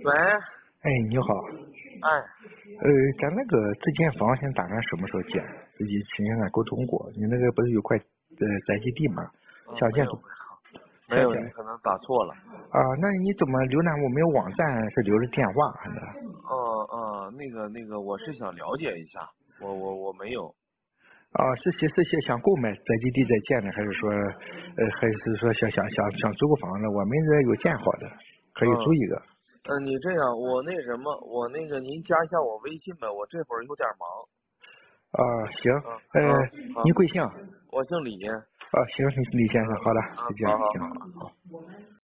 喂， 哎，你好， 哎， 咱那个这间房现在打算什么时候建？以前俺沟通过，你那个不是有块宅基地吗？想建多， 没有， 想建你可能打错了。 啊？那你怎么浏览我们有网站是留着电话呢？ 那个，我是想了解一下，我没有。 啊，是想购买宅基地再建的，还是说还是说想租个房子？我们这有建好的，可以租一个。 你这样，我那什么，我那个您加一下我微信呗，我这会儿有点忙。 啊，行， 好， 你贵姓？ 我姓李。 啊，行，李先生，好的，再见， 好。 行，好。